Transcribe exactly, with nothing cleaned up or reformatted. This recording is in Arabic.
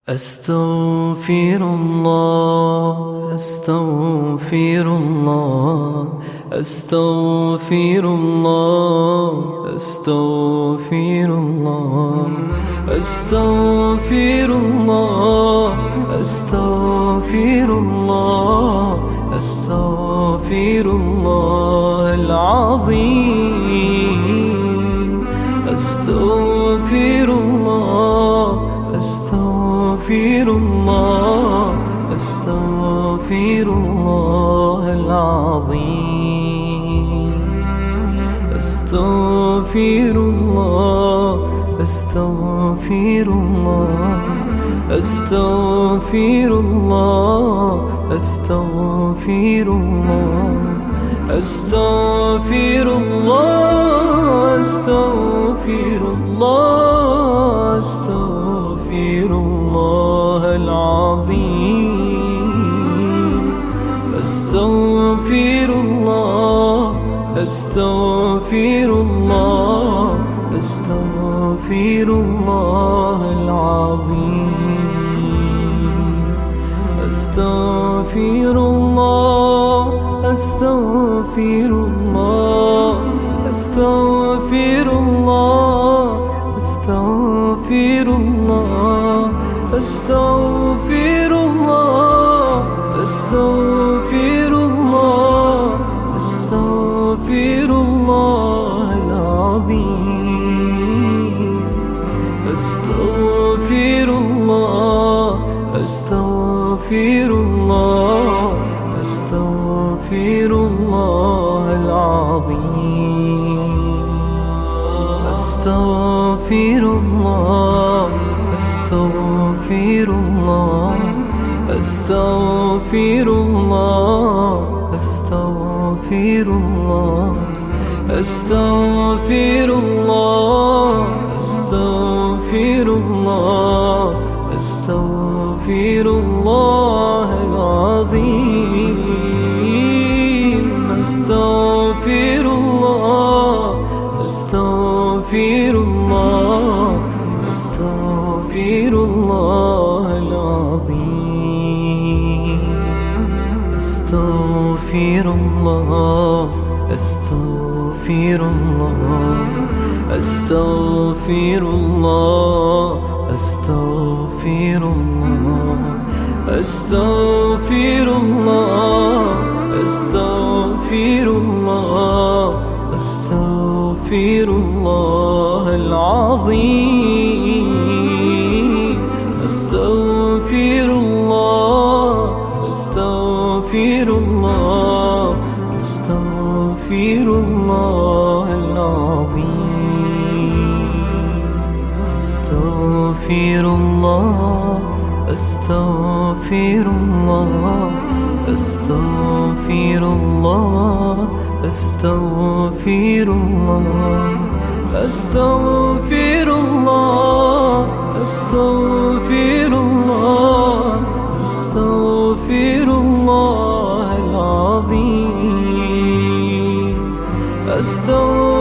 أستغفر الله أستغفر الله أستغفر الله أستغفر الله أستغفر الله أستغفر الله أستغفر الله العظيم أستغفر الله أستغفر الله أستغفر الله العظيم أستغفر الله أستغفر الله أستغفر الله أستغفر الله أستغفر الله أستغفر الله أستغفر الله العظيم أستغفر الله أستغفر الله أستغفر الله العظيم أستغفر الله أستغفر الله أستغفر الله أستغفر الله أستغفر الله أستغفر الله أستغفر الله العظيم أستغفر الله أستغفر الله أستغفر الله العظيم أستغفر الله أستغفر الله أستغفر الله أستغفر الله أستغفر الله أستغفر الله أستغفر الله العظيم أستغفر الله أستغفر الله أستغفر الله العظيم أستغفر الله أستغفر الله أستغفر الله أستغفر الله أستغفر الله أستغفر الله أستغفر الله العظيم أستغفر الله أستغفر الله أستغفر الله العظيم أستغفر الله أستغفر الله أستغفر الله أستغفر الله أستغفر الله أستغفر الله أستغفر الله العظيم أستغفر